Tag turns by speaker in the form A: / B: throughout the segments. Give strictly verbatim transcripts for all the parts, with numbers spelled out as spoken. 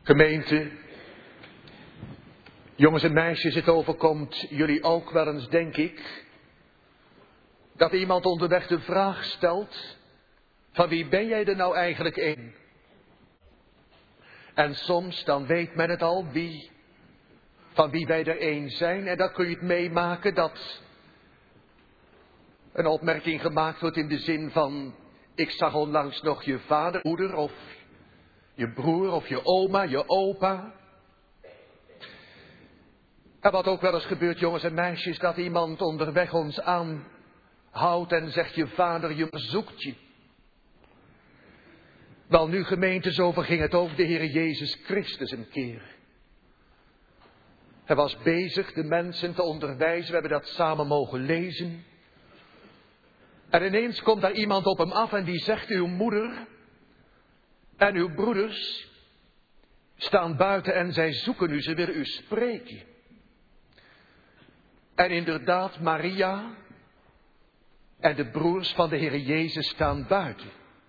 A: Gemeente, jongens en meisjes, het overkomt jullie ook wel eens, denk ik, dat iemand onderweg de vraag stelt, van wie ben jij er nou eigenlijk een? En soms dan weet men het al, wie, van wie wij er een zijn. En dan kun je het meemaken dat een opmerking gemaakt wordt in de zin van, ik zag onlangs nog je vader, moeder of je broer of je oma, je opa. En wat ook wel eens gebeurt, jongens en meisjes, dat iemand onderweg ons aanhoudt en zegt, je vader, je zoekt je. Wel nu, gemeente, zo verging het ook de Heer Jezus Christus een keer. Hij was bezig de mensen te onderwijzen, we hebben dat samen mogen lezen. En ineens komt daar iemand op hem af en die zegt, uw moeder en uw broeders staan buiten en zij zoeken u, ze willen u spreken. En inderdaad, Maria en de broers van de Heer Jezus staan buiten.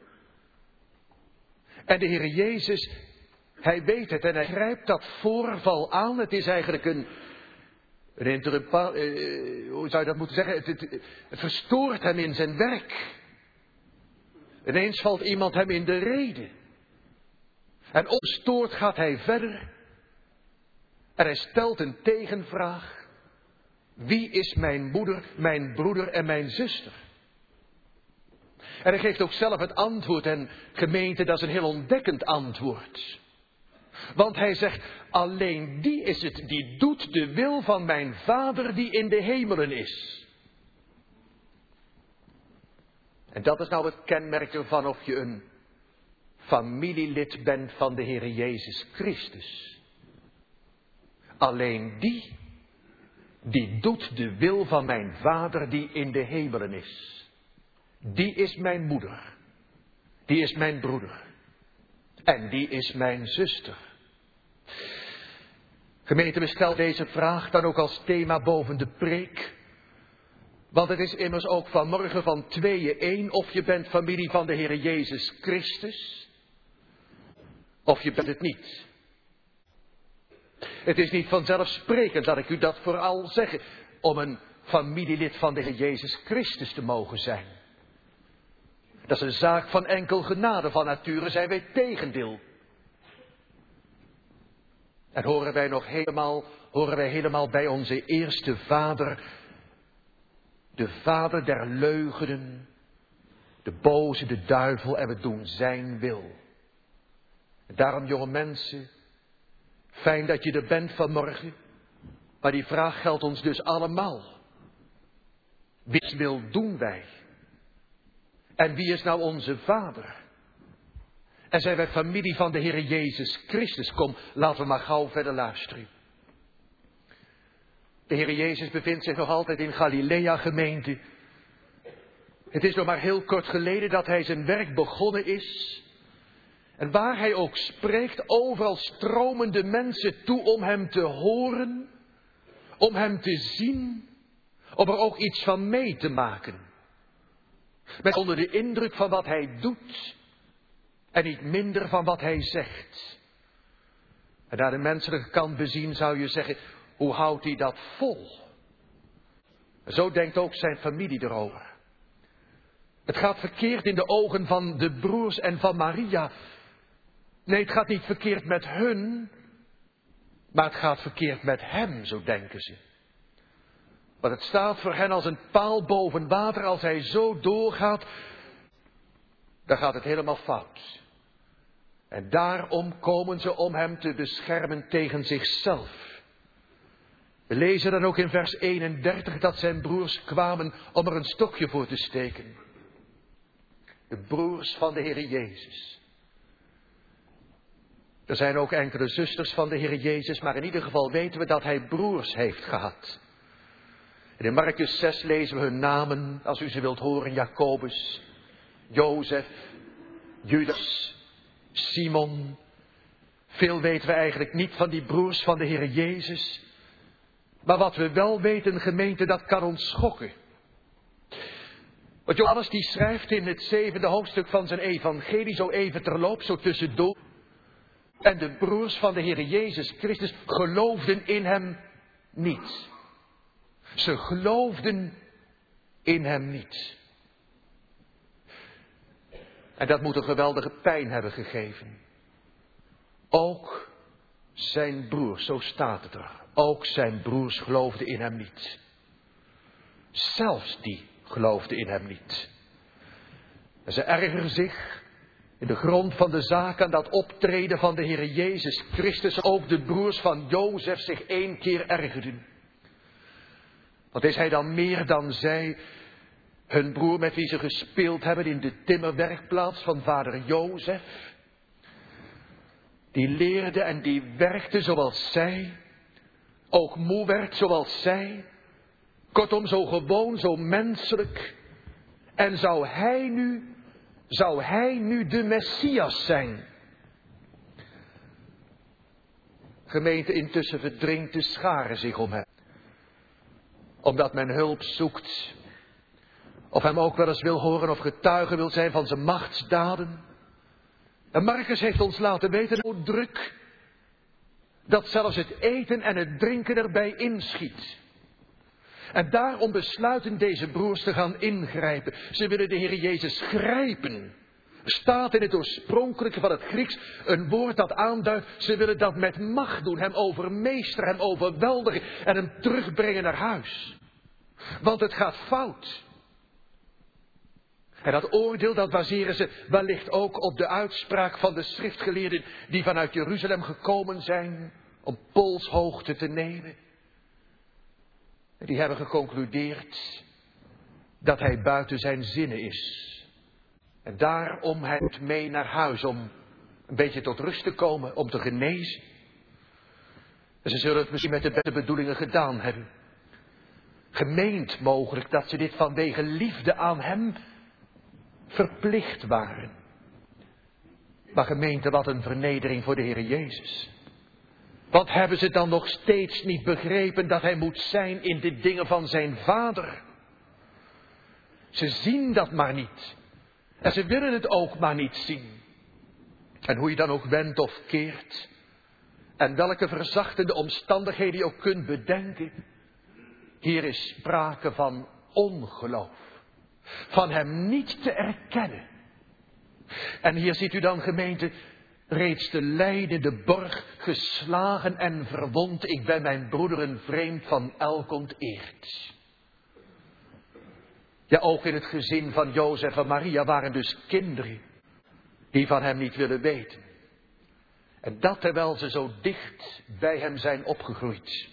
A: En de Heer Jezus, hij weet het en hij grijpt dat voorval aan. Het is eigenlijk een, een interrupa, uh, hoe zou je dat moeten zeggen? Het, het, het verstoort hem in zijn werk. Ineens valt iemand hem in de rede. En ongestoord gaat hij verder. En hij stelt een tegenvraag. Wie is mijn moeder, mijn broeder en mijn zuster? En hij geeft ook zelf het antwoord. En gemeente, dat is een heel ontdekkend antwoord. Want hij zegt, alleen die is het die doet de wil van mijn Vader die in de hemelen is. En dat is nou het kenmerk ervan of je een familielid bent van de Heer Jezus Christus. Alleen die, die doet de wil van mijn Vader die in de hemelen is. Die is mijn moeder. Die is mijn broeder. En die is mijn zuster. Gemeente, we stellen deze vraag dan ook als thema boven de preek. Want het is immers ook vanmorgen van tweeën één. Of je bent familie van de Heer Jezus Christus. Of je bent het niet. Het is niet vanzelfsprekend dat ik u dat vooral zeg. Om een familielid van de Heer Jezus Christus te mogen zijn. Dat is een zaak van enkel genade. Van nature zijn wij tegendeel. En horen wij nog helemaal, horen wij helemaal bij onze eerste vader. De vader der leugenen. De boze, de duivel. En we doen zijn wil. En daarom, jonge mensen. Fijn dat je er bent vanmorgen. Maar die vraag geldt ons dus allemaal. Wiens wil doen wij? En wie is nou onze vader? En zijn wij familie van de Heer Jezus Christus? Kom, laten we maar gauw verder luisteren. De Heer Jezus bevindt zich nog altijd in Galilea, gemeente. Het is nog maar heel kort geleden dat hij zijn werk begonnen is. En waar hij ook spreekt, overal stromen de mensen toe om hem te horen. Om hem te zien. Om er ook iets van mee te maken. Met onder de indruk van wat hij doet. En niet minder van wat hij zegt. En naar de menselijke kant bezien zou je zeggen, hoe houdt hij dat vol? Zo denkt ook zijn familie erover. Het gaat verkeerd in de ogen van de broers en van Maria. Nee, het gaat niet verkeerd met hun. Maar het gaat verkeerd met hem, zo denken ze. Want het staat voor hen als een paal boven water. Als hij zo doorgaat, dan gaat het helemaal fout. En daarom komen ze om hem te beschermen tegen zichzelf. We lezen dan ook in vers eenendertig dat zijn broers kwamen om er een stokje voor te steken. De broers van de Heer Jezus. Er zijn ook enkele zusters van de Heer Jezus, maar in ieder geval weten we dat hij broers heeft gehad. En in Markus zes lezen we hun namen, als u ze wilt horen, Jacobus, Jozef, Judas, Simon. Veel weten we eigenlijk niet van die broers van de Heer Jezus. Maar wat we wel weten, gemeente, dat kan ons schokken. Want Johannes die schrijft in het zevende hoofdstuk van zijn evangelie, zo even terloop, zo tussendoor. En de broers van de Heer Jezus Christus geloofden in hem niet. Ze geloofden in hem niet. En dat moet een geweldige pijn hebben gegeven. Ook zijn broers, zo staat het er. Ook zijn broers geloofden in hem niet. Zelfs die geloofden in hem niet. En ze ergeren zich in de grond van de zaak aan dat optreden van de Heer Jezus Christus. Ook de broers van Jozef zich één keer ergerden. Wat is hij dan meer dan zij, hun broer met wie ze gespeeld hebben in de timmerwerkplaats van vader Jozef? Die leerde en die werkte zoals zij, ook moe werd zoals zij. Kortom, zo gewoon, zo menselijk. En zou hij nu, zou hij nu de Messias zijn? Gemeente, intussen verdringt de schare zich om hem. Omdat men hulp zoekt. Of hem ook wel eens wil horen of getuige wil zijn van zijn machtsdaden. En Marcus heeft ons laten weten, zo druk, dat zelfs het eten en het drinken erbij inschiet. En daarom besluiten deze broers te gaan ingrijpen. Ze willen de Heer Jezus grijpen. Staat in het oorspronkelijke van het Grieks een woord dat aanduidt, ze willen dat met macht doen, hem overmeesteren, hem overweldigen en hem terugbrengen naar huis. Want het gaat fout. En dat oordeel, dat baseren ze wellicht ook op de uitspraak van de schriftgeleerden die vanuit Jeruzalem gekomen zijn om polshoogte te nemen. En die hebben geconcludeerd dat hij buiten zijn zinnen is. En daarom hij moet mee naar huis om een beetje tot rust te komen, om te genezen. En ze zullen het misschien met de beste bedoelingen gedaan hebben. Gemeend mogelijk dat ze dit vanwege liefde aan hem verplicht waren. Maar gemeente, wat een vernedering voor de Heer Jezus. Wat hebben ze dan nog steeds niet begrepen dat hij moet zijn in de dingen van zijn vader? Ze zien dat maar niet. En ze willen het ook maar niet zien. En hoe je dan ook wendt of keert. En welke verzachtende omstandigheden je ook kunt bedenken. Hier is sprake van ongeloof. Van hem niet te erkennen. En hier ziet u dan, gemeente, reeds de lijdende borg geslagen en verwond. Ik ben mijn broederen vreemd van elk onteerd. Ja, ook in het gezin van Jozef en Maria waren dus kinderen die van hem niet willen weten. En dat terwijl ze zo dicht bij hem zijn opgegroeid.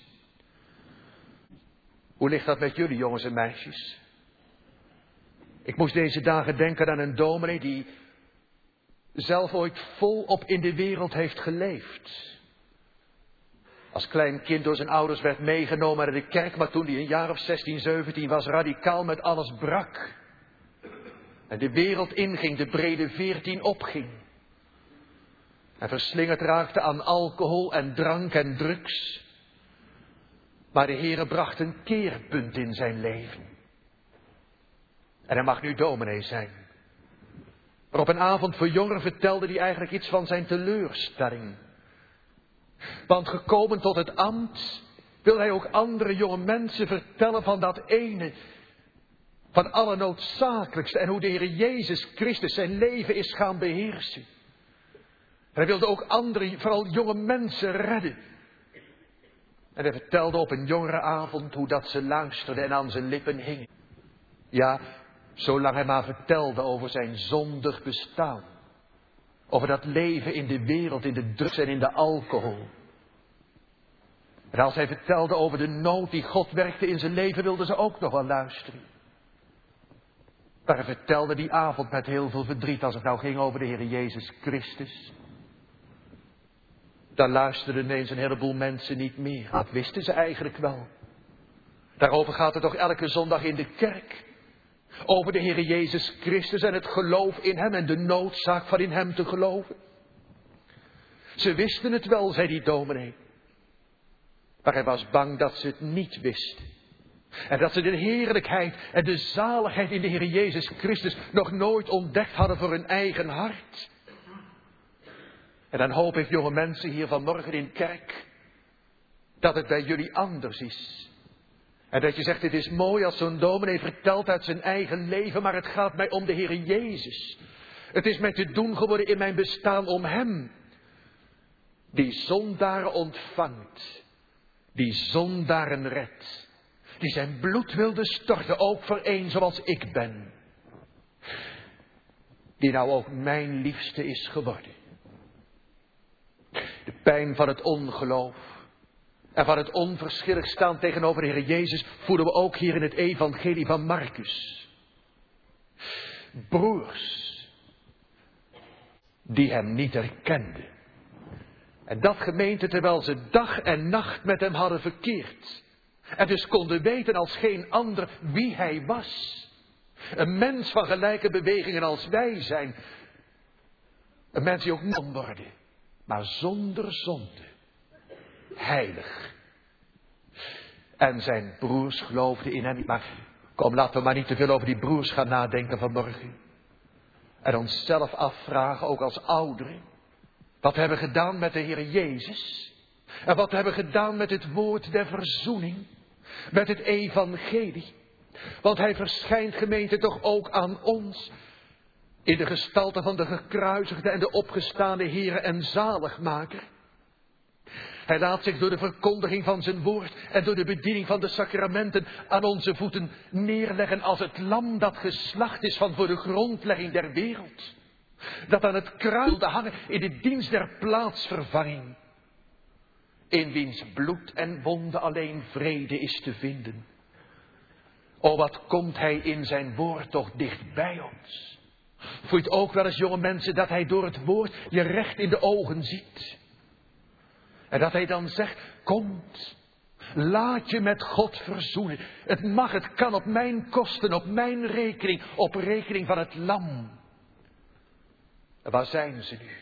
A: Hoe ligt dat met jullie, jongens en meisjes? Ik moest deze dagen denken aan een dominee die zelf ooit volop in de wereld heeft geleefd. Als klein kind door zijn ouders werd meegenomen naar de kerk, maar toen hij een jaar of zestien, zeventien was, radicaal met alles brak. En de wereld inging, de brede veertien opging. En verslingerd raakte aan alcohol en drank en drugs. Maar de Heere bracht een keerpunt in zijn leven. En hij mag nu dominee zijn. Maar op een avond voor jongeren vertelde hij eigenlijk iets van zijn teleurstelling. Want gekomen tot het ambt wil hij ook andere jonge mensen vertellen van dat ene, van alle noodzakelijkste en hoe de Heer Jezus Christus zijn leven is gaan beheersen. En hij wilde ook andere, vooral jonge mensen redden. En hij vertelde op een jongerenavond hoe dat ze luisterden en aan zijn lippen hingen. Ja, zolang hij maar vertelde over zijn zondig bestaan. Over dat leven in de wereld, in de drugs en in de alcohol. En als hij vertelde over de nood die God werkte in zijn leven, wilden ze ook nog wel luisteren. Maar hij vertelde die avond met heel veel verdriet, als het nou ging over de Heer Jezus Christus. Dan luisterden ineens een heleboel mensen niet meer. Dat wisten ze eigenlijk wel. Daarover gaat het toch elke zondag in de kerk. Over de Heer Jezus Christus en het geloof in hem en de noodzaak van in hem te geloven. Ze wisten het wel, zei die dominee. Maar hij was bang dat ze het niet wisten. En dat ze de heerlijkheid en de zaligheid in de Heer Jezus Christus nog nooit ontdekt hadden voor hun eigen hart. En dan hoop ik, jonge mensen hier vanmorgen in kerk, dat het bij jullie anders is. En dat je zegt, het is mooi als zo'n dominee vertelt uit zijn eigen leven, maar het gaat mij om de Heer Jezus. Het is mij te doen geworden in mijn bestaan om Hem, die zondaren ontvangt, die zondaren redt, die zijn bloed wilde storten, ook voor een zoals ik ben, die nou ook mijn liefste is geworden. De pijn van het ongeloof en van het onverschillig staan tegenover de Heer Jezus voelen we ook hier in het evangelie van Marcus. Broers die hem niet herkenden. En dat, gemeente, terwijl ze dag en nacht met hem hadden verkeerd. En dus konden weten als geen ander wie hij was. Een mens van gelijke bewegingen als wij zijn. Een mens die ook niet kon worden, maar zonder zonde. Heilig. En zijn broers geloofden in hem niet. Maar kom, laten we maar niet te veel over die broers gaan nadenken vanmorgen. En onszelf afvragen, ook als ouderen. Wat we hebben gedaan met de Heer Jezus. En wat we hebben gedaan met het woord der verzoening. Met het evangelie. Want hij verschijnt, gemeente, toch ook aan ons. In de gestalte van de gekruisigde en de opgestaande Heere en zaligmaker. Hij laat zich door de verkondiging van zijn woord en door de bediening van de sacramenten aan onze voeten neerleggen als het lam dat geslacht is van voor de grondlegging der wereld. Dat aan het kruis wilde hangen in de dienst der plaatsvervanging. In wiens bloed en wonden alleen vrede is te vinden. O, wat komt hij in zijn woord toch dicht bij ons. Voel je het ook wel eens, jonge mensen, dat hij door het woord je recht in de ogen ziet. En dat hij dan zegt, komt, laat je met God verzoenen. Het mag, het kan op mijn kosten, op mijn rekening, op rekening van het lam. En waar zijn ze nu?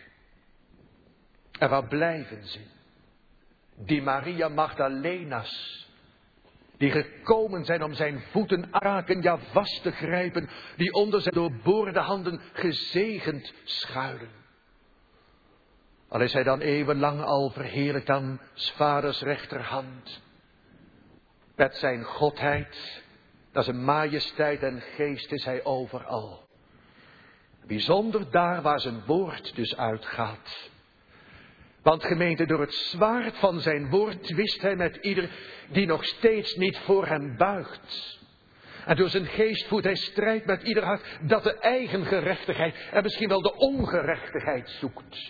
A: En waar blijven ze? Die Maria Magdalena's, die gekomen zijn om zijn voeten raken, ja vast te grijpen, die onder zijn doorboorde handen gezegend schuilen. Al is hij dan eeuwenlang al verheerlijkt aan 's vaders rechterhand. Met zijn godheid, dat zijn majesteit en geest is hij overal. Bijzonder daar waar zijn woord dus uitgaat. Want gemeente, door het zwaard van zijn woord twist hij met ieder die nog steeds niet voor hem buigt. En door zijn geest voert hij strijd met ieder hart dat de eigen gerechtigheid en misschien wel de ongerechtigheid zoekt.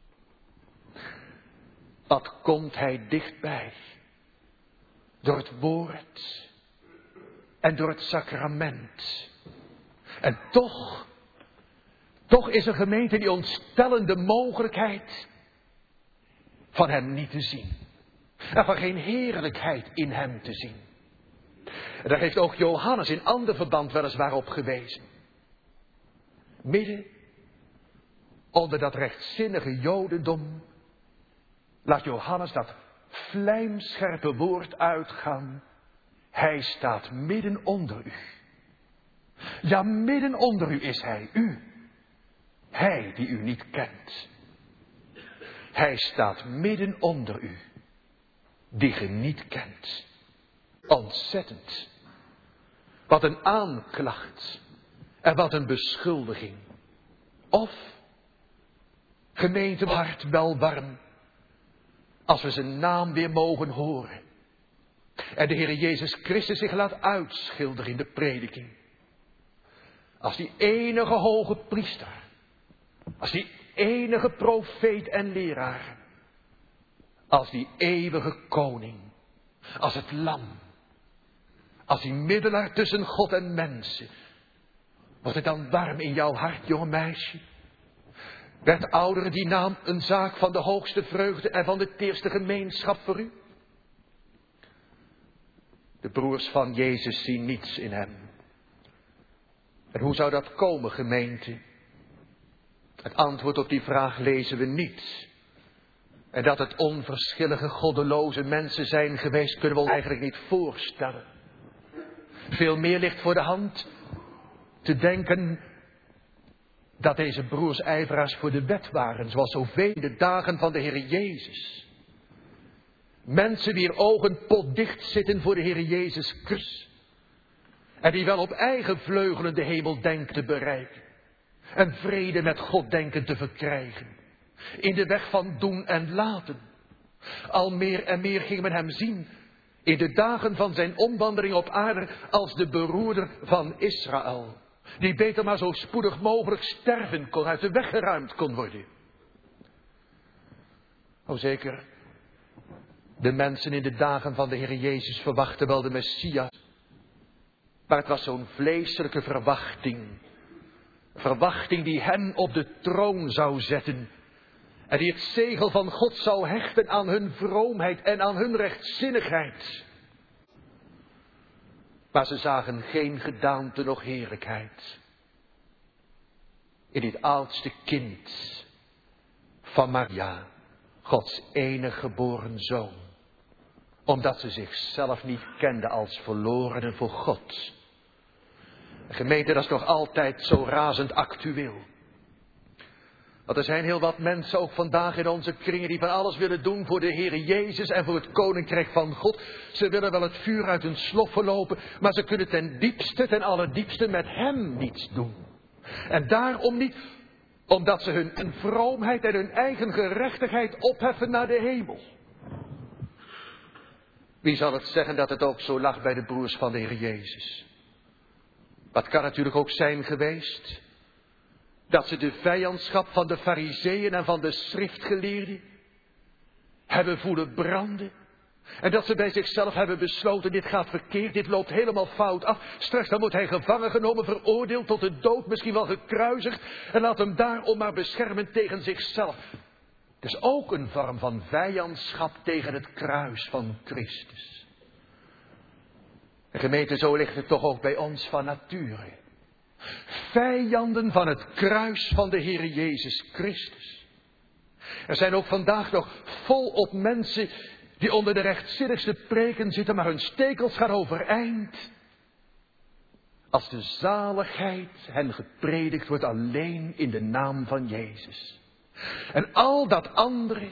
A: Wat komt hij dichtbij? Door het woord en door het sacrament. En toch, toch is er, gemeente, die ontstellende mogelijkheid van hem niet te zien. En van geen heerlijkheid in hem te zien. En daar heeft ook Johannes in ander verband weliswaar op gewezen. Midden onder dat rechtzinnige jodendom laat Johannes dat vlijmscherpe woord uitgaan. Hij staat midden onder u. Ja, midden onder u is hij, u. Hij die u niet kent. Hij staat midden onder u, die ge niet kent. Ontzettend. Wat een aanklacht en wat een beschuldiging. Of, gemeente, hart wel warm, als we zijn naam weer mogen horen. En de Heer Jezus Christus zich laat uitschilderen in de prediking. Als die enige hoge priester. Als die enige profeet en leraar. Als die eeuwige koning. Als het lam. Als die middelaar tussen God en mensen. Wordt het dan warm in jouw hart, jonge meisje? Werd ouderen die naam een zaak van de hoogste vreugde en van de teerste gemeenschap voor u? De broers van Jezus zien niets in hem. En hoe zou dat komen, gemeente? Het antwoord op die vraag lezen we niet. En dat het onverschillige, goddeloze mensen zijn geweest, kunnen we ons eigenlijk niet voorstellen. Veel meer ligt voor de hand te denken dat deze broers ijveraars voor de wet waren, zoals zoveel in de dagen van de Heer Jezus. Mensen wier ogen potdicht zitten voor de Heer Jezus Christus. En die wel op eigen vleugelen de hemel denken te bereiken. En vrede met God denken te verkrijgen. In de weg van doen en laten. Al meer en meer ging men hem zien in de dagen van zijn omwandeling op aarde als de beroerder van Israël. Die beter maar zo spoedig mogelijk sterven kon, uit de weg geruimd kon worden. O zeker, de mensen in de dagen van de Heer Jezus verwachten wel de Messias. Maar het was zo'n vleeselijke verwachting. Een verwachting die hen op de troon zou zetten. En die het zegel van God zou hechten aan hun vroomheid en aan hun rechtzinnigheid. Maar ze zagen geen gedaante noch heerlijkheid in dit oudste kind van Maria, Gods enige geboren zoon. Omdat ze zichzelf niet kenden als verlorenen voor God. De gemeente, dat is nog altijd zo razend actueel. Want er zijn heel wat mensen ook vandaag in onze kringen die van alles willen doen voor de Heer Jezus en voor het Koninkrijk van God. Ze willen wel het vuur uit hun sloffen lopen, maar ze kunnen ten diepste, ten allerdiepste met Hem niets doen. En daarom niet, omdat ze hun vroomheid en hun eigen gerechtigheid opheffen naar de hemel. Wie zal het zeggen dat het ook zo lag bij de broers van de Heer Jezus? Wat kan natuurlijk ook zijn geweest dat ze de vijandschap van de Farizeeën en van de schriftgeleerden hebben voelen branden. En dat ze bij zichzelf hebben besloten, dit gaat verkeerd, dit loopt helemaal fout af. Straks dan wordt hij gevangen genomen, veroordeeld tot de dood, misschien wel gekruisigd. En laat hem daarom maar beschermen tegen zichzelf. Het is ook een vorm van vijandschap tegen het kruis van Christus. En gemeente, zo ligt het toch ook bij ons van nature. Vijanden van het kruis van de Heer Jezus Christus. Er zijn ook vandaag nog volop mensen die onder de rechtzinnigste preken zitten, maar hun stekels gaan overeind. Als de zaligheid hen gepredikt wordt alleen in de naam van Jezus. En al dat andere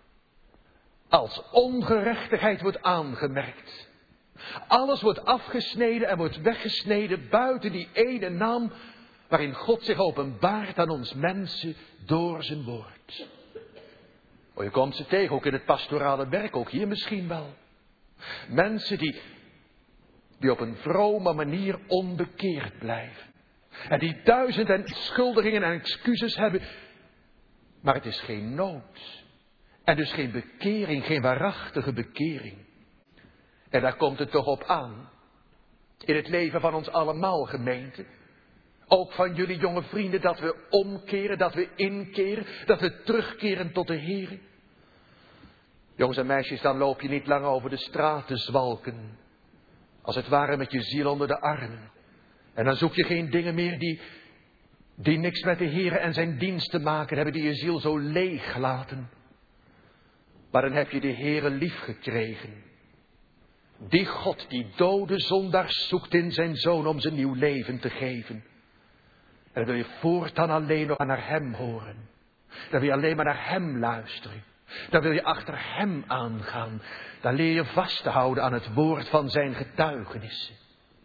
A: als ongerechtigheid wordt aangemerkt. Alles wordt afgesneden en wordt weggesneden buiten die ene naam waarin God zich openbaart aan ons mensen door zijn woord. Oh, je komt ze tegen, ook in het pastorale werk, ook hier misschien wel. Mensen die, die op een vrome manier onbekeerd blijven. En die duizend en schuldigingen en excuses hebben. Maar het is geen nood. En dus geen bekering, geen waarachtige bekering. En daar komt het toch op aan. In het leven van ons allemaal, gemeente. Ook van jullie jonge vrienden, dat we omkeren, dat we inkeren, dat we terugkeren tot de Heer. Jongens en meisjes, dan loop je niet lang over de straat te zwalken. Als het ware met je ziel onder de armen. En dan zoek je geen dingen meer die, die niks met de Heer en zijn dienst te maken hebben, die je ziel zo leeg laten. Maar dan heb je de Heer lief gekregen. Die God die dode zondaars zoekt in zijn Zoon om ze nieuw leven te geven. En dan wil je voortaan alleen nog naar Hem horen. Dan wil je alleen maar naar Hem luisteren. Dan wil je achter Hem aangaan. Dan leer je vast te houden aan het woord van zijn getuigenissen.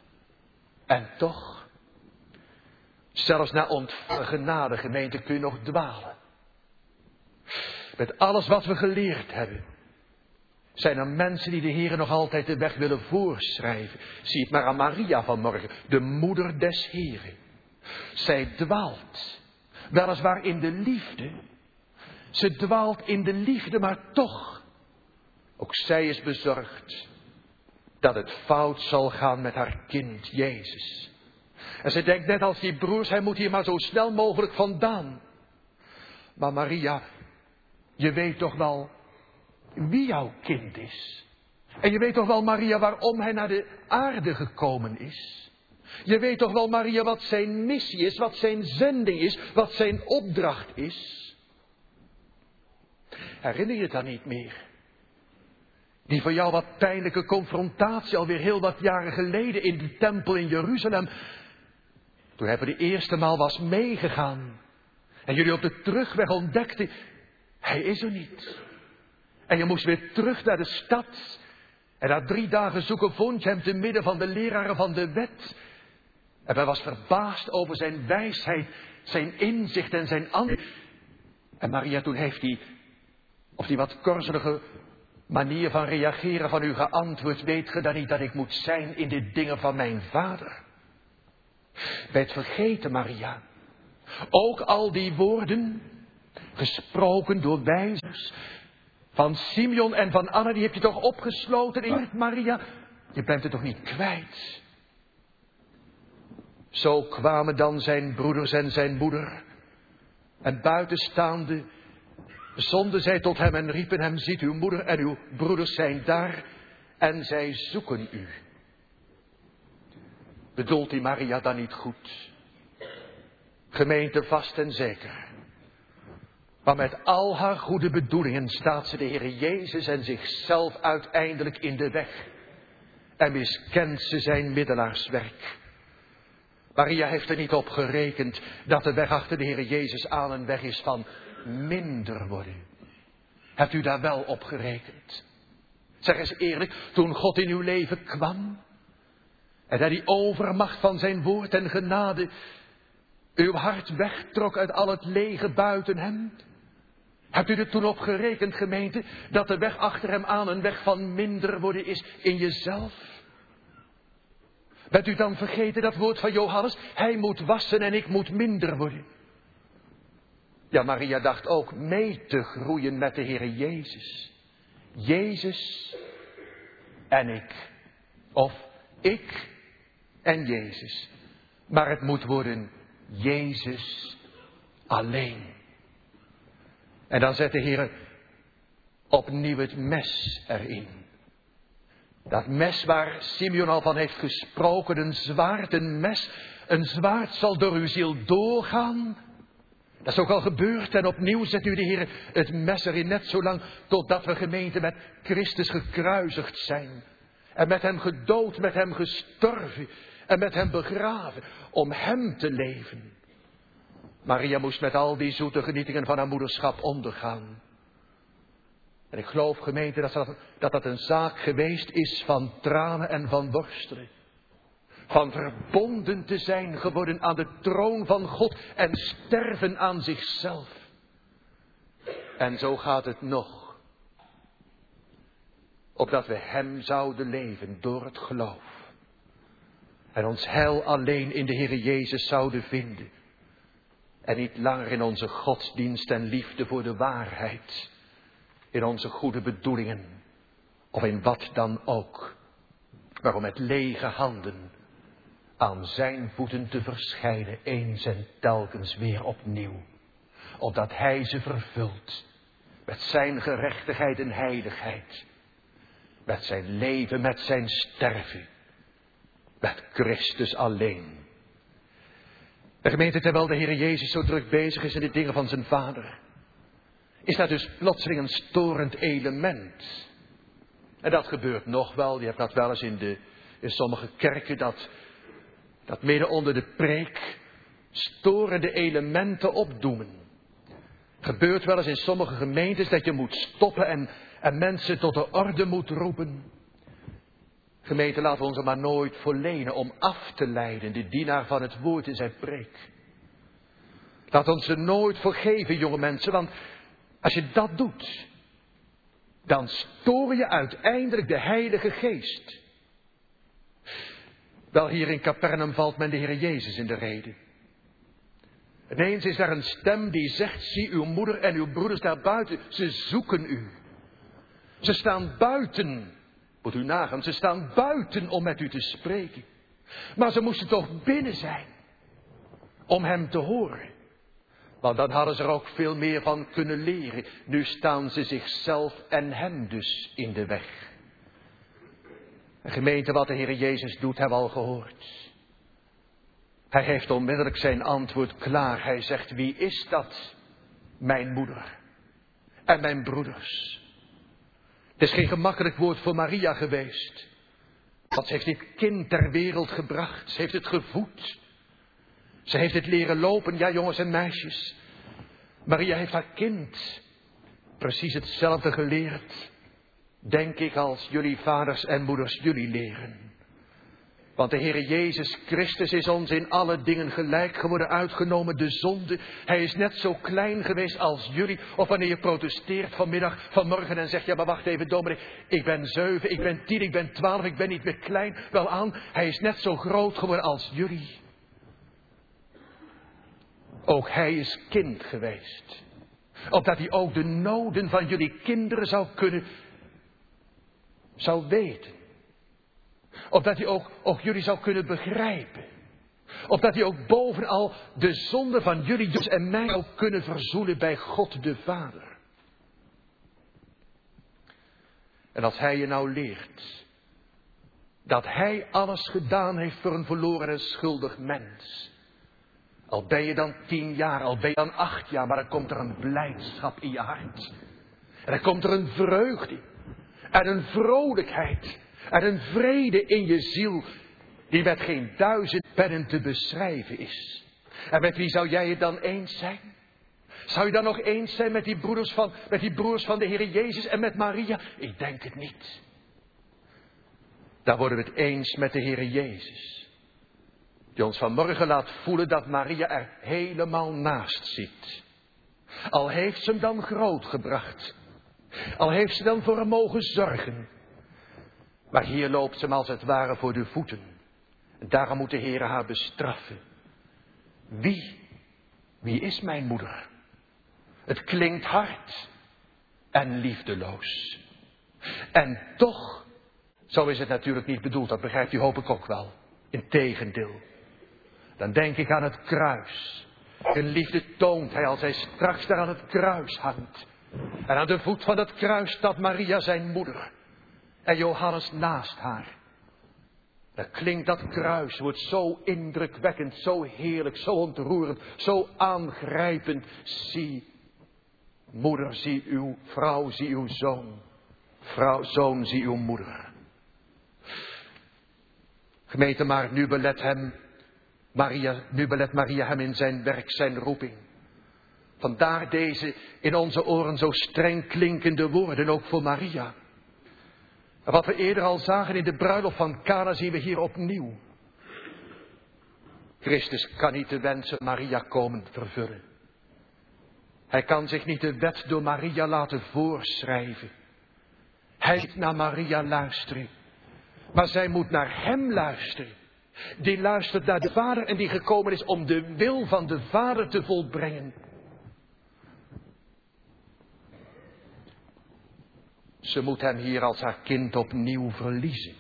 A: En toch, zelfs na ontvangen genade, gemeente, kun je nog dwalen. Met alles wat we geleerd hebben, zijn er mensen die de Heer nog altijd de weg willen voorschrijven. Zie het maar aan Maria vanmorgen, de moeder des Heeren. Zij dwaalt, weliswaar in de liefde. Ze dwaalt in de liefde, maar toch. Ook zij is bezorgd dat het fout zal gaan met haar kind, Jezus. En ze denkt net als die broers, hij moet hier maar zo snel mogelijk vandaan. Maar Maria, je weet toch wel wie jouw kind is. En je weet toch wel, Maria, waarom hij naar de aarde gekomen is. Je weet toch wel, Maria, wat zijn missie is, wat zijn zending is, wat zijn opdracht is. Herinner je het dan niet meer? Die voor jou wat pijnlijke confrontatie alweer heel wat jaren geleden in die tempel in Jeruzalem. Toen hij voor de eerste maal was meegegaan En jullie op de terugweg ontdekten, hij is er niet. En je moest weer terug naar de stad. En na drie dagen zoeken vond je hem te midden van de leraren van de wet. En hij was verbaasd over zijn wijsheid, zijn inzicht en zijn antwoord. En Maria, toen heeft hij op die wat korzelige manier van reageren van u geantwoord. Weet ge dan niet dat ik moet zijn in de dingen van mijn vader? Bij het vergeten, Maria. Ook al die woorden, gesproken door wijzers, van Simeon en van Anna, die heb je toch opgesloten in het, Maria? Je bent het toch niet kwijt? Zo kwamen dan zijn broeders en zijn moeder. En buitenstaande zonden zij tot hem en riepen hem, ziet uw moeder en uw broeders zijn daar en zij zoeken u. Bedoelt die Maria dan niet goed? Gemeente, vast en zeker. Maar met al haar goede bedoelingen staat ze de Heer Jezus en zichzelf uiteindelijk in de weg. En miskent ze zijn middelaarswerk. Maria heeft er niet op gerekend dat de weg achter de Heer Jezus aan een weg is van minder worden. Hebt u daar wel op gerekend? Zeg eens eerlijk, toen God in uw leven kwam en hij die overmacht van zijn woord en genade uw hart wegtrok uit al het lege buiten hem. Hebt u er toen op gerekend, gemeente, dat de weg achter hem aan een weg van minder worden is in jezelf? Bent u dan vergeten dat woord van Johannes? Hij moet wassen en ik moet minder worden. Ja, Maria dacht ook mee te groeien met de Heer Jezus. Jezus en ik. Of ik en Jezus. Maar het moet worden Jezus alleen. En dan zet de Heer opnieuw het mes erin. Dat mes waar Simeon al van heeft gesproken, een zwaard, een mes, een zwaard zal door uw ziel doorgaan. Dat is ook al gebeurd en opnieuw zet u de Heer het mes erin, net zolang totdat we gemeente met Christus gekruisigd zijn. En met hem gedood, met hem gestorven en met hem begraven, om hem te leven. Maria moest met al die zoete genietingen van haar moederschap ondergaan. En ik geloof, gemeente, dat dat, dat dat een zaak geweest is van tranen en van worstelen. Van verbonden te zijn geworden aan de troon van God en sterven aan zichzelf. En zo gaat het nog. Opdat we hem zouden leven door het geloof. En ons heil alleen in de Heer Jezus zouden vinden. En niet langer in onze godsdienst en liefde voor de waarheid. In onze goede bedoelingen. Of in wat dan ook. Waarom met lege handen aan zijn voeten te verschijnen. Eens en telkens weer opnieuw. Opdat hij ze vervult. Met zijn gerechtigheid en heiligheid. Met zijn leven, met zijn sterven. Met Christus alleen. De gemeente, terwijl de Heer Jezus zo druk bezig is in de dingen van zijn Vader, is dat dus plotseling een storend element. En dat gebeurt nog wel. Je hebt dat wel eens in, de, in sommige kerken, dat, dat midden onder de preek storende elementen opdoemen. Gebeurt wel eens in sommige gemeentes dat je moet stoppen en, en mensen tot de orde moet roepen. Gemeente, laten we ons er maar nooit voor lenen om af te leiden, de dienaar van het woord in zijn preek. Laat ons er nooit voor geven, jonge mensen, want als je dat doet, dan stoor je uiteindelijk de Heilige Geest. Wel, hier in Capernaum valt men de Heer Jezus in de rede. Ineens is er een stem die zegt, zie uw moeder en uw broeders daar buiten, ze zoeken u. Ze staan buiten. Moet u nagaan, ze staan buiten om met u te spreken. Maar ze moesten toch binnen zijn. Om hem te horen. Want dan hadden ze er ook veel meer van kunnen leren. Nu staan ze zichzelf en hem dus in de weg. En gemeente, wat de Heer Jezus doet, hebben we al gehoord. Hij heeft onmiddellijk zijn antwoord klaar. Hij zegt, wie is dat? Mijn moeder en mijn broeders. Het is geen gemakkelijk woord voor Maria geweest. Want ze heeft dit kind ter wereld gebracht. Ze heeft het gevoed. Ze heeft het leren lopen. Ja, jongens en meisjes. Maria heeft haar kind precies hetzelfde geleerd, denk ik, als jullie vaders en moeders jullie leren. Want de Heere Jezus Christus is ons in alle dingen gelijk geworden, uitgenomen de zonde. Hij is net zo klein geweest als jullie. Of wanneer je protesteert vanmiddag, vanmorgen en zegt, ja maar wacht even dominee, ik ben zeven, ik ben tien, ik ben twaalf, ik ben niet meer klein. Wel aan, hij is net zo groot geworden als jullie. Ook hij is kind geweest. Opdat hij ook de noden van jullie kinderen zou kunnen, zou weten. Opdat hij ook, ook jullie zou kunnen begrijpen. Opdat hij ook bovenal de zonde van jullie dus en mij zou kunnen verzoenen bij God de Vader. En als hij je nou leert dat hij alles gedaan heeft voor een verloren en schuldig mens. Al ben je dan tien jaar, al ben je dan acht jaar, maar dan komt er een blijdschap in je hart. En dan komt er een vreugde en een vrolijkheid. En een vrede in je ziel die met geen duizend pennen te beschrijven is. En met wie zou jij het dan eens zijn? Zou je dan nog eens zijn met die broeders van, met die broers van de Heere Jezus en met Maria? Ik denk het niet. Daar worden we het eens met de Heere Jezus. Die ons vanmorgen laat voelen dat Maria er helemaal naast zit. Al heeft ze hem dan grootgebracht. Al heeft ze dan voor hem mogen zorgen. Maar hier loopt ze hem als het ware voor de voeten. En daarom moet de Heere haar bestraffen. Wie, wie is mijn moeder? Het klinkt hard en liefdeloos. En toch, zo is het natuurlijk niet bedoeld, dat begrijpt u hoop ik ook wel. Integendeel. Dan denk ik aan het kruis. Een liefde toont hij als hij straks daar aan het kruis hangt. En aan de voet van het kruis staat Maria zijn moeder. En Johannes naast haar. Dan klinkt dat kruis, wordt zo indrukwekkend, zo heerlijk, zo ontroerend, zo aangrijpend. Zie, moeder, zie uw vrouw, zie uw zoon. Vrouw, zoon, zie uw moeder. Gemeente, maar nu belet hem, Maria, nu belet Maria hem in zijn werk, zijn roeping. Vandaar deze in onze oren zo streng klinkende woorden, ook voor Maria. En wat we eerder al zagen in de bruiloft van Kana zien we hier opnieuw. Christus kan niet de wensen Maria komen vervullen. Hij kan zich niet de wet door Maria laten voorschrijven. Hij moet naar Maria luisteren. Maar zij moet naar hem luisteren. Die luistert naar de Vader en die gekomen is om de wil van de Vader te volbrengen. Ze moet hem hier als haar kind opnieuw verliezen.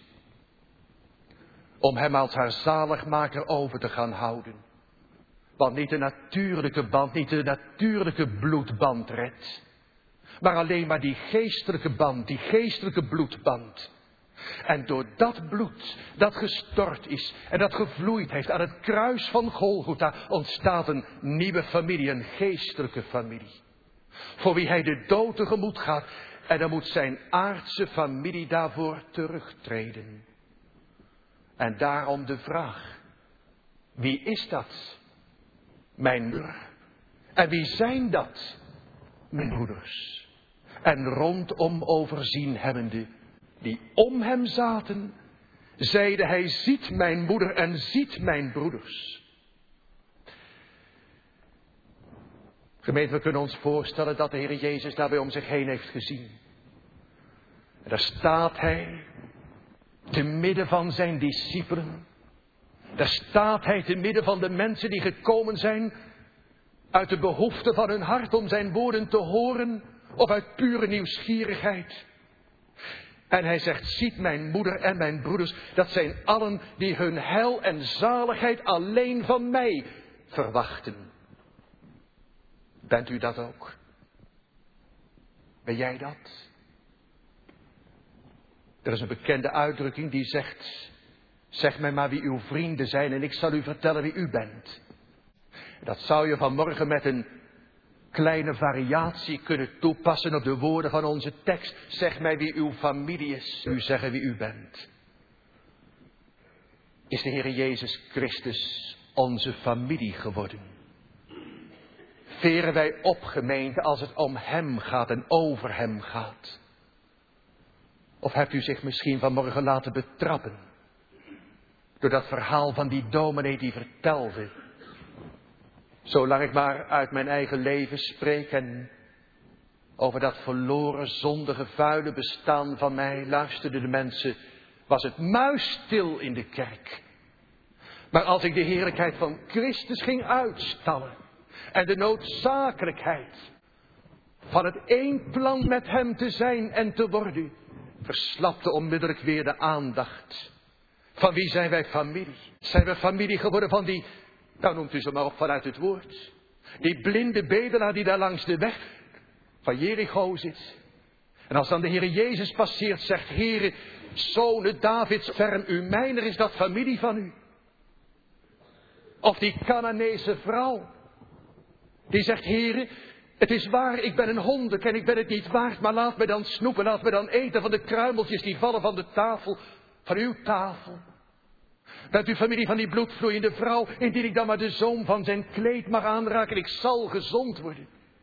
A: Om hem als haar zaligmaker over te gaan houden. Want niet de natuurlijke band, niet de natuurlijke bloedband redt. Maar alleen maar die geestelijke band, die geestelijke bloedband. En door dat bloed dat gestort is en dat gevloeid heeft aan het kruis van Golgotha ontstaat een nieuwe familie, een geestelijke familie. Voor wie hij de dood tegemoet gaat. En dan moet zijn aardse familie daarvoor terugtreden. En daarom de vraag. Wie is dat? Mijn moeder. En wie zijn dat? Mijn broeders. En rondom overzien hebbende, die om hem zaten, zeiden hij, ziet mijn moeder en ziet mijn broeders. Gemeente, we kunnen ons voorstellen dat de Heer Jezus daarbij om zich heen heeft gezien. En daar staat hij, te midden van zijn discipelen. Daar staat hij te midden van de mensen die gekomen zijn uit de behoefte van hun hart om zijn woorden te horen of uit pure nieuwsgierigheid. En hij zegt, ziet mijn moeder en mijn broeders, dat zijn allen die hun heil en zaligheid alleen van mij verwachten. Bent u dat ook? Ben jij dat? Er is een bekende uitdrukking die zegt, zeg mij maar wie uw vrienden zijn en ik zal u vertellen wie u bent. Dat zou je vanmorgen met een kleine variatie kunnen toepassen op de woorden van onze tekst. Zeg mij wie uw familie is, u zeggen wie u bent. Is de Heer Jezus Christus onze familie geworden? veren wij op, gemeente, als het om hem gaat en over hem gaat? Of hebt u zich misschien vanmorgen laten betrappen door dat verhaal van die dominee die vertelde: zolang ik maar uit mijn eigen leven spreek en over dat verloren, zondige, vuile bestaan van mij luisterden de mensen, was het muisstil in de kerk. Maar als ik de heerlijkheid van Christus ging uitstallen en de noodzakelijkheid van het één plan met hem te zijn en te worden, verslapte onmiddellijk weer de aandacht. Van wie zijn wij familie? Zijn we familie geworden van die, nou noemt u ze maar op vanuit het woord, die blinde bedelaar die daar langs de weg van Jericho zit. En als dan de Heer Jezus passeert, zegt: Heere, zonen Davids, ferm u mijner, is dat familie van u? Of die Canaanese vrouw, die zegt: Heere, het is waar, ik ben een hondenk en ik ben het niet waard, maar laat me dan snoepen, laat me dan eten van de kruimeltjes die vallen van de tafel, van uw tafel. Bent u familie van die bloedvloeiende vrouw, indien ik dan maar de zoom van zijn kleed mag aanraken, ik zal gezond worden.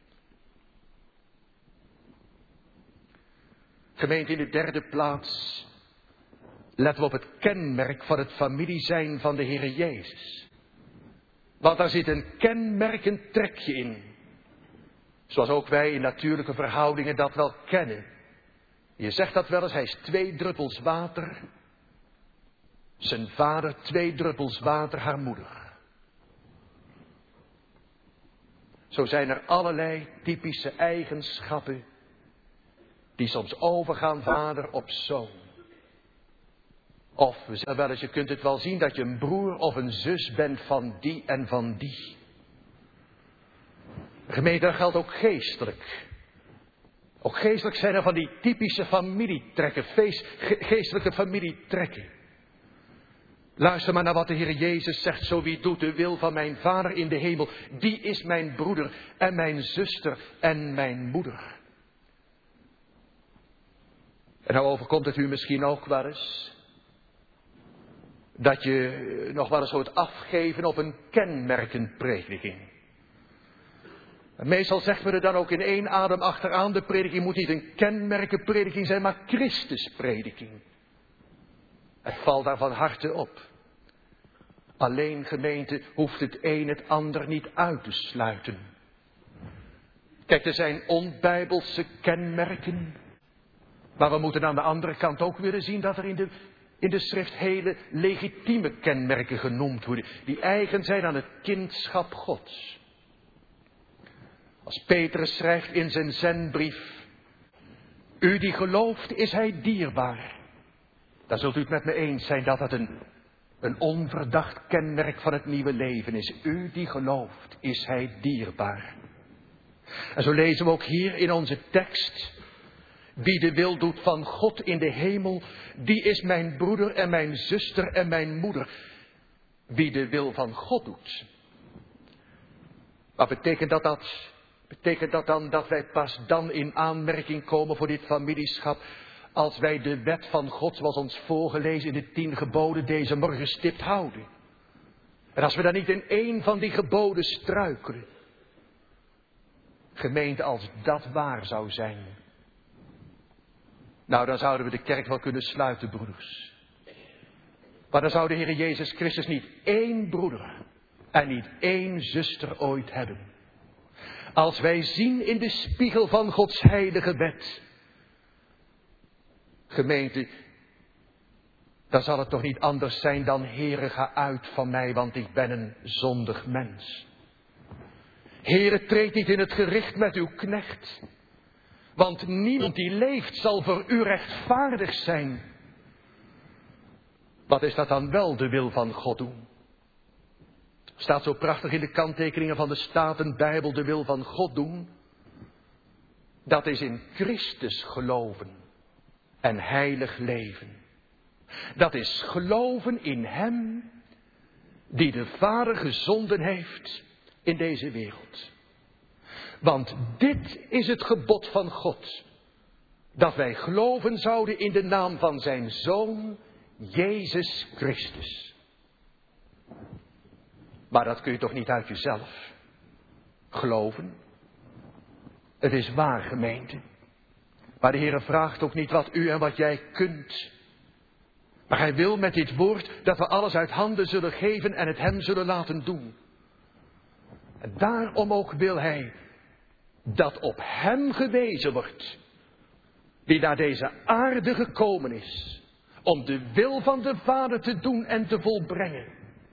A: Gemeente, in de derde plaats letten we op het kenmerk van het familie zijn van de Heer Jezus. Want daar zit een kenmerkend trekje in. Zoals ook wij in natuurlijke verhoudingen dat wel kennen. Je zegt dat wel eens, hij is twee druppels water. Zijn vader, twee druppels water, haar moeder. Zo zijn er allerlei typische eigenschappen die soms overgaan van vader op zoon. Of we zeggen wel eens, je kunt het wel zien dat je een broer of een zus bent van die en van die. Gemeente, dat geldt ook geestelijk. Ook geestelijk zijn er van die typische familietrekken, feest, ge- geestelijke familietrekken. Luister maar naar wat de Heer Jezus zegt: zo wie doet de wil van mijn Vader in de hemel, die is mijn broeder en mijn zuster en mijn moeder. En nou overkomt het u misschien ook wel eens dat je nog wel eens hoort afgeven op een kenmerkenprediking. En meestal zegt men er dan ook in één adem achteraan: de prediking moet niet een kenmerkenprediking zijn, maar Christusprediking. Het valt daar van harte op. Alleen, gemeente, hoeft het een het ander niet uit te sluiten. Kijk, er zijn onbijbelse kenmerken. Maar we moeten aan de andere kant ook willen zien dat er in de, in de schrift hele legitieme kenmerken genoemd worden. Die eigen zijn aan het kindschap Gods. Als Petrus schrijft in zijn zendbrief: u die gelooft, is hij dierbaar. Dan zult u het met me eens zijn dat dat een, een onverdacht kenmerk van het nieuwe leven is. U die gelooft, is hij dierbaar. En zo lezen we ook hier in onze tekst: wie de wil doet van God in de hemel, die is mijn broeder en mijn zuster en mijn moeder. Wie de wil van God doet. Wat betekent dat dat? Betekent dat dan dat wij pas dan in aanmerking komen voor dit familieschap, als wij de wet van God, zoals ons voorgelezen in de tien geboden, deze morgen stipt houden? En als we dan niet in één van die geboden struikelen? Gemeente, als dat waar zou zijn, nou, dan zouden we de kerk wel kunnen sluiten, broeders. Maar dan zou de Heer Jezus Christus niet één broeder en niet één zuster ooit hebben. Als wij zien in de spiegel van Gods heilige wet, gemeente, dan zal het toch niet anders zijn dan: Heere, ga uit van mij, want ik ben een zondig mens. Heere, treed niet in het gericht met uw knecht, want niemand die leeft zal voor u rechtvaardig zijn. Wat is dat dan wel de wil van God doen? Staat zo prachtig in de kanttekeningen van de Statenbijbel: de wil van God doen. Dat is in Christus geloven en heilig leven. Dat is geloven in Hem die de Vader gezonden heeft in deze wereld. Want dit is het gebod van God: dat wij geloven zouden in de naam van zijn Zoon, Jezus Christus. Maar dat kun je toch niet uit jezelf? geloven. Het is waar, gemeente. Maar de Heer vraagt ook niet wat u en wat jij kunt. Maar hij wil met dit woord dat we alles uit handen zullen geven en het hem zullen laten doen. En daarom ook wil hij dat op hem gewezen wordt, die naar deze aarde gekomen is, om de wil van de Vader te doen en te volbrengen.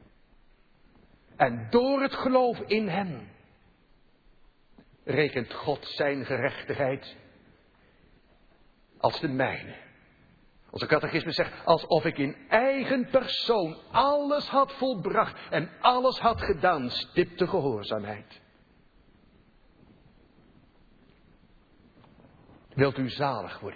A: En door het geloof in hem rekent God zijn gerechtigheid als de mijne. Onze catechismus zegt, alsof ik in eigen persoon alles had volbracht en alles had gedaan, stipte gehoorzaamheid. Wilt u zalig worden?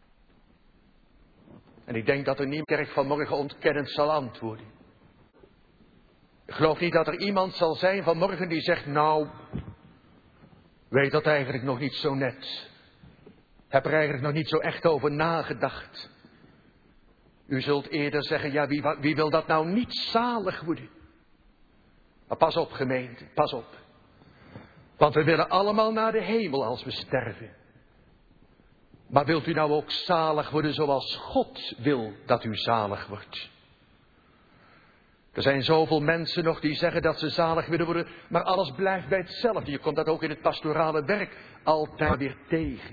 A: En ik denk dat er niemand kerk vanmorgen ontkennend zal antwoorden. Ik geloof niet dat er iemand zal zijn vanmorgen die zegt, nou, weet dat eigenlijk nog niet zo net. Heb er eigenlijk nog niet zo echt over nagedacht. U zult eerder zeggen, ja, wie, wie wil dat nou niet zalig worden? Maar pas op, gemeente, pas op. Want we willen allemaal naar de hemel als we sterven. Maar wilt u nou ook zalig worden zoals God wil dat u zalig wordt? Er zijn zoveel mensen nog die zeggen dat ze zalig willen worden, maar alles blijft bij hetzelfde. Je komt dat ook in het pastorale werk altijd weer tegen.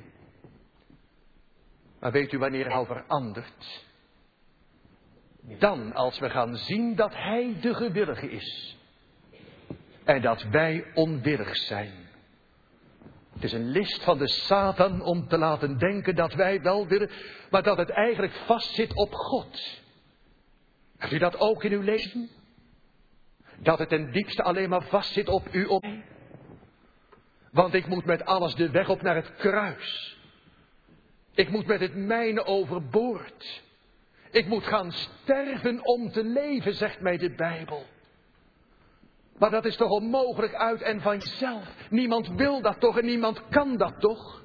A: Maar weet u wanneer het al verandert? Dan als we gaan zien dat hij de gewillige is. En dat wij onwillig zijn. Het is een list van de Satan om te laten denken dat wij wel willen, maar dat het eigenlijk vastzit op God. Hebt u dat ook in uw leven? Dat het ten diepste alleen maar vastzit op u, op mij? Want ik moet met alles de weg op naar het kruis. Ik moet met het mijne overboord. Ik moet gaan sterven om te leven, zegt mij de Bijbel. Maar dat is toch onmogelijk uit en van jezelf. Niemand wil dat toch en niemand kan dat toch?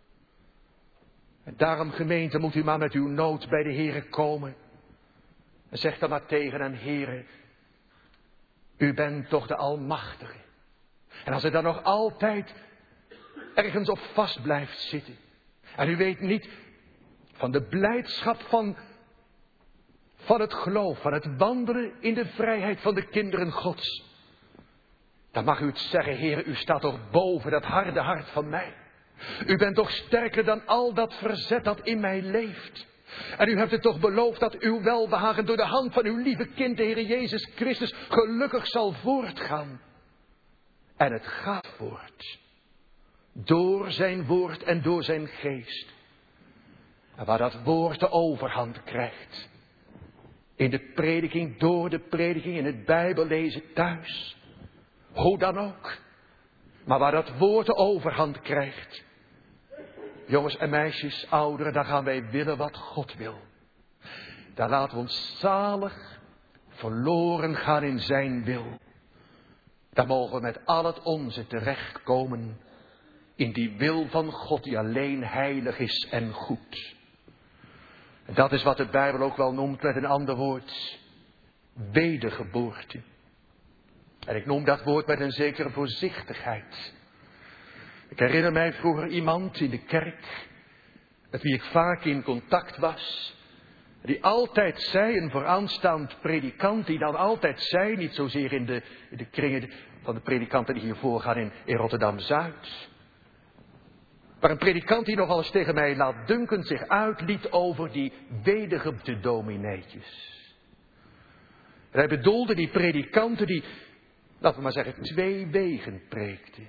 A: En daarom, gemeente, moet u maar met uw nood bij de Heere komen. En zeg dan maar tegen hem, Heere, u bent toch de Almachtige. En als u dan nog altijd ergens op vast blijft zitten. En u weet niet van de blijdschap van, van het geloof, van het wandelen in de vrijheid van de kinderen Gods. Dan mag u het zeggen, Heer, u staat toch boven dat harde hart van mij. U bent toch sterker dan al dat verzet dat in mij leeft. En u hebt het toch beloofd dat uw welbehagen door de hand van uw lieve kind, de Heer Jezus Christus, gelukkig zal voortgaan. En het gaat voort. Door zijn woord en door zijn geest. En waar dat woord de overhand krijgt. In de prediking, door de prediking, in het Bijbellezen thuis. Hoe dan ook. Maar waar dat woord de overhand krijgt. Jongens en meisjes, ouderen, dan gaan wij willen wat God wil. Dan laten we ons zalig verloren gaan in zijn wil. Dan mogen we met al het onze terechtkomen in die wil van God die alleen heilig is en goed. En dat is wat de Bijbel ook wel noemt met een ander woord. Wedergeboorte. En ik noem dat woord met een zekere voorzichtigheid. Ik herinner mij vroeger iemand in de kerk, met wie ik vaak in contact was, die altijd zei, een vooraanstaand predikant, die dan altijd zei, niet zozeer in de, in de kringen van de predikanten die hiervoor gaan in, in Rotterdam-Zuid, maar een predikant die nogal eens tegen mij laatdunkend zich uitliet over die wedergeboorte domineetjes. En hij bedoelde die predikanten die, laten we maar zeggen, twee wegen preekten.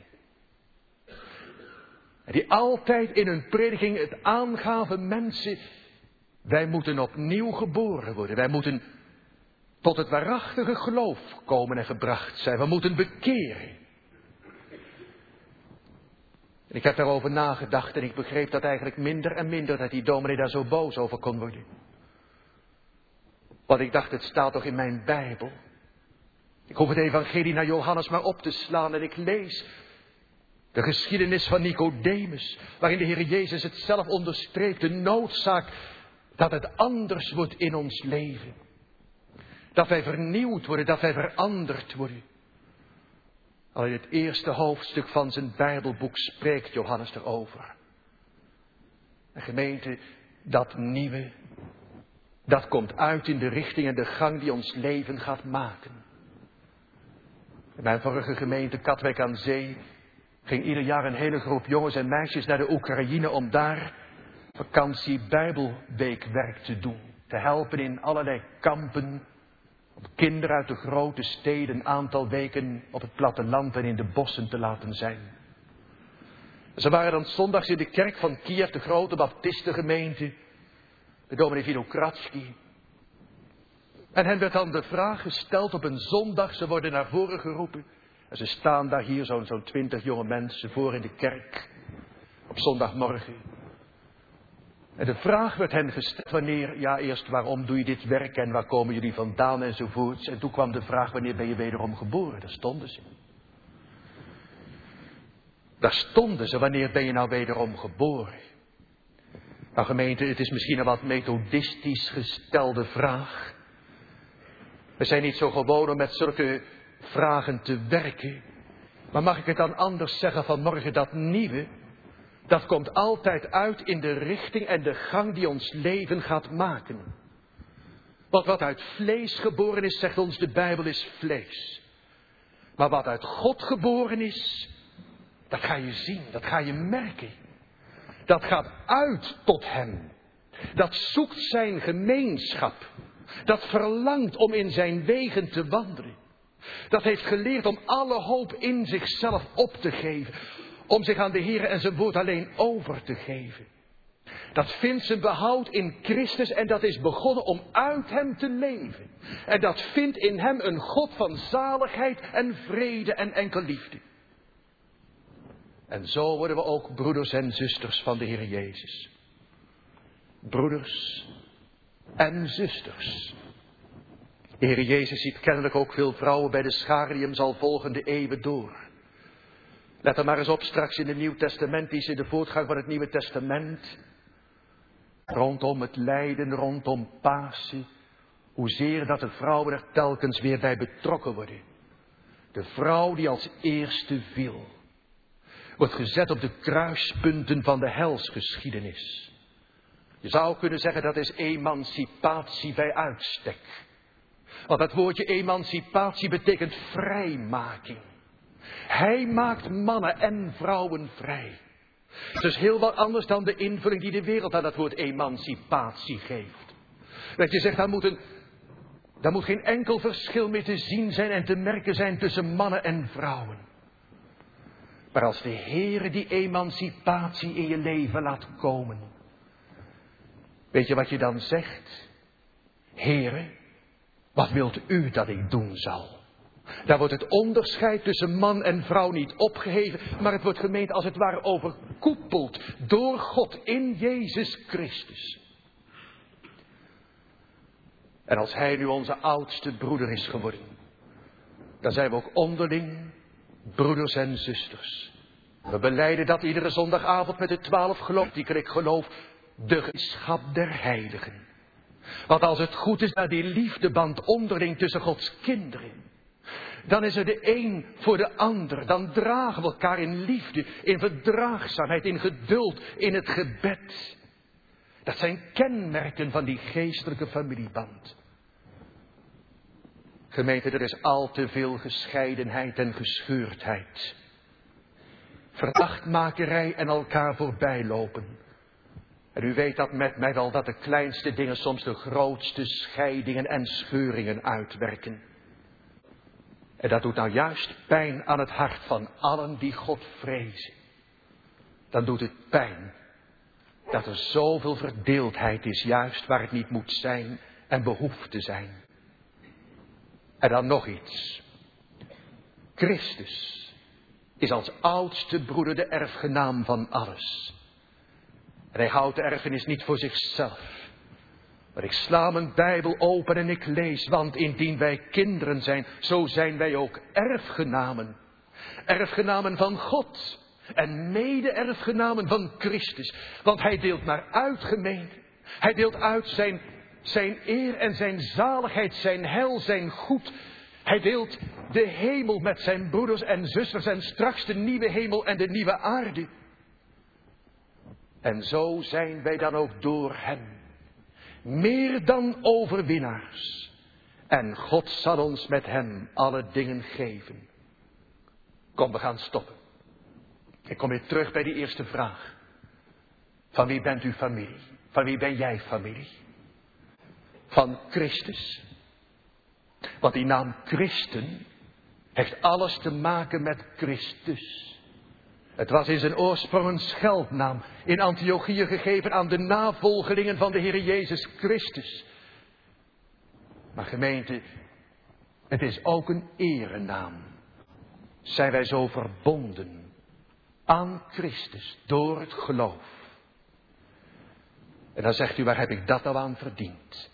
A: En die altijd in hun prediking het aangaven, mensen, wij moeten opnieuw geboren worden. Wij moeten tot het waarachtige geloof komen en gebracht zijn. We moeten bekeren. En ik heb daarover nagedacht en ik begreep dat eigenlijk minder en minder dat die dominee daar zo boos over kon worden. Want ik dacht, het staat toch in mijn Bijbel. Ik hoef het evangelie naar Johannes maar op te slaan en ik lees de geschiedenis van Nicodemus, waarin de Heer Jezus het zelf onderstreept, de noodzaak dat het anders wordt in ons leven. Dat wij vernieuwd worden, dat wij veranderd worden. Al in het eerste hoofdstuk van zijn Bijbelboek spreekt Johannes erover. En gemeente, dat nieuwe, dat komt uit in de richting en de gang die ons leven gaat maken. In mijn vorige gemeente, Katwijk aan Zee, ging ieder jaar een hele groep jongens en meisjes naar de Oekraïne om daar vakantie Bijbelweekwerk te doen. Te helpen in allerlei kampen, om kinderen uit de grote steden een aantal weken op het platteland en in de bossen te laten zijn. Ze waren dan zondags in de kerk van Kiev, de grote baptistengemeente, de dominee Vinokratski. En hen werd dan de vraag gesteld op een zondag, ze worden naar voren geroepen. En ze staan daar hier, zo'n zo'n twintig jonge mensen, voor in de kerk, op zondagmorgen. En de vraag werd hen gesteld, wanneer, ja eerst waarom doe je dit werk en waar komen jullie vandaan enzovoorts. En toen kwam de vraag, wanneer ben je wederom geboren? Daar stonden ze. Daar stonden ze, wanneer ben je nou wederom geboren? Nou gemeente, het is misschien een wat methodistisch gestelde vraag. We zijn niet zo gewoon om met zulke vragen te werken. Maar mag ik het dan anders zeggen vanmorgen, dat nieuwe, dat komt altijd uit in de richting en de gang die ons leven gaat maken. Want wat uit vlees geboren is, zegt ons de Bijbel, is vlees. Maar wat uit God geboren is, dat ga je zien, dat ga je merken. Dat gaat uit tot hem. Dat zoekt zijn gemeenschap. Dat verlangt om in zijn wegen te wandelen. Dat heeft geleerd om alle hoop in zichzelf op te geven. Om zich aan de Heer en zijn woord alleen over te geven. Dat vindt zijn behoud in Christus en dat is begonnen om uit hem te leven. En dat vindt in hem een God van zaligheid en vrede en enkel liefde. En zo worden we ook broeders en zusters van de Heer Jezus. Broeders en zusters. De Heer Jezus ziet kennelijk ook veel vrouwen bij de schare die hem zal volgen de eeuwen door. Let er maar eens op straks in het Nieuw Testament, die is in de voortgang van het Nieuwe Testament. Rondom het lijden, rondom Pasen. Hoezeer dat de vrouwen er telkens weer bij betrokken worden. De vrouw die als eerste viel. Wordt gezet op de kruispunten van de helsgeschiedenis. Je zou kunnen zeggen dat is emancipatie bij uitstek. Want het woordje emancipatie betekent vrijmaking. Hij maakt mannen en vrouwen vrij. Het is heel wat anders dan de invulling die de wereld aan het woord emancipatie geeft. Dat je zegt, daar moet, een, daar moet geen enkel verschil meer te zien zijn en te merken zijn tussen mannen en vrouwen. Maar als de Heere die emancipatie in je leven laat komen, weet je wat je dan zegt? Heere, wat wilt u dat ik doen zal? Daar wordt het onderscheid tussen man en vrouw niet opgeheven, maar het wordt gemeend als het ware overkoepeld door God in Jezus Christus. En als hij nu onze oudste broeder is geworden, dan zijn we ook onderling broeders en zusters. We belijden dat iedere zondagavond met de twaalf geloofsartikelen, ik geloof, de gemeenschap der heiligen. Want als het goed is naar die liefdeband onderling tussen Gods kinderen, dan is er de een voor de ander. Dan dragen we elkaar in liefde, in verdraagzaamheid, in geduld, in het gebed. Dat zijn kenmerken van die geestelijke familieband. Gemeente, er is al te veel gescheidenheid en gescheurdheid. Verdachtmakerij en elkaar voorbijlopen. En u weet dat met mij wel dat de kleinste dingen soms de grootste scheidingen en scheuringen uitwerken. En dat doet nou juist pijn aan het hart van allen die God vrezen. Dan doet het pijn dat er zoveel verdeeldheid is, juist waar het niet moet zijn en behoeft te zijn. En dan nog iets. Christus is als oudste broeder de erfgenaam van alles. En hij houdt de erfenis niet voor zichzelf. Maar ik sla mijn Bijbel open en ik lees, want indien wij kinderen zijn, zo zijn wij ook erfgenamen. Erfgenamen van God en mede-erfgenamen van Christus. Want hij deelt maar uit, gemeente. Hij deelt uit zijn, zijn eer en zijn zaligheid, zijn heil, zijn goed. Hij deelt de hemel met zijn broeders en zusters en straks de nieuwe hemel en de nieuwe aarde. En zo zijn wij dan ook door hem meer dan overwinnaars. En God zal ons met hem alle dingen geven. Kom, we gaan stoppen. Ik kom weer terug bij die eerste vraag. Van wie bent u familie? Van wie ben jij familie? Van Christus. Want die naam Christen heeft alles te maken met Christus. Het was in zijn oorsprong een scheldnaam in Antiochië gegeven aan de navolgelingen van de Heer Jezus Christus. Maar gemeente, het is ook een erenaam. Zijn wij zo verbonden aan Christus door het geloof. En dan zegt u, waar heb ik dat nou aan verdiend?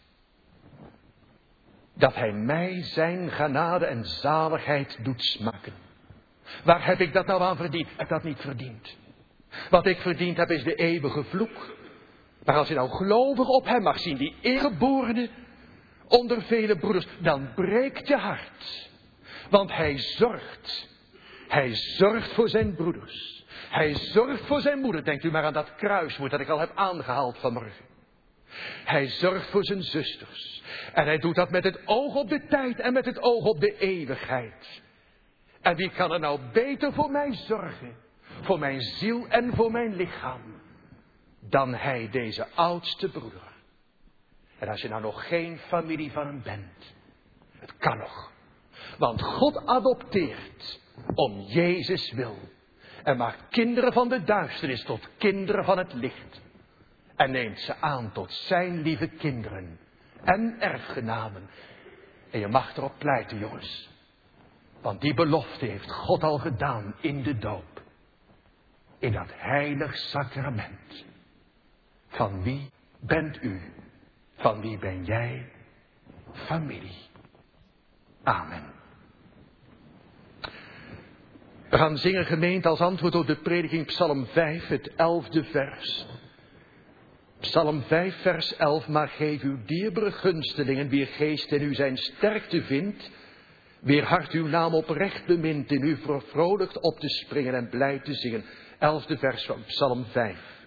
A: Dat hij mij zijn genade en zaligheid doet smaken. Waar heb ik dat nou aan verdiend? Ik heb dat niet verdiend. Wat ik verdiend heb is de eeuwige vloek. Maar als je nou gelovig op hem mag zien, die eergeborene onder vele broeders, dan breekt je hart. Want hij zorgt. Hij zorgt voor zijn broeders. Hij zorgt voor zijn moeder. Denkt u maar aan dat kruiswoord dat ik al heb aangehaald vanmorgen. Hij zorgt voor zijn zusters. En hij doet dat met het oog op de tijd en met het oog op de eeuwigheid. En wie kan er nou beter voor mij zorgen, voor mijn ziel en voor mijn lichaam, dan hij, deze oudste broeder. En als je nou nog geen familie van hem bent, het kan nog. Want God adopteert om Jezus wil. En maakt kinderen van de duisternis tot kinderen van het licht. En neemt ze aan tot zijn lieve kinderen en erfgenamen. En je mag erop pleiten, jongens. Want die belofte heeft God al gedaan in de doop. In dat heilig sacrament. Van wie bent u? Van wie ben jij? Familie. Amen. We gaan zingen, gemeente, als antwoord op de prediking Psalm vijf, het elfde vers. Psalm vijf, vers elf. Maar geef uw dierbare gunstelingen, wier geest in u zijn sterkte vindt, wier hart uw naam oprecht bemint, in u vervrolijkt op te springen en blij te zingen. Elfde vers van Psalm vijf.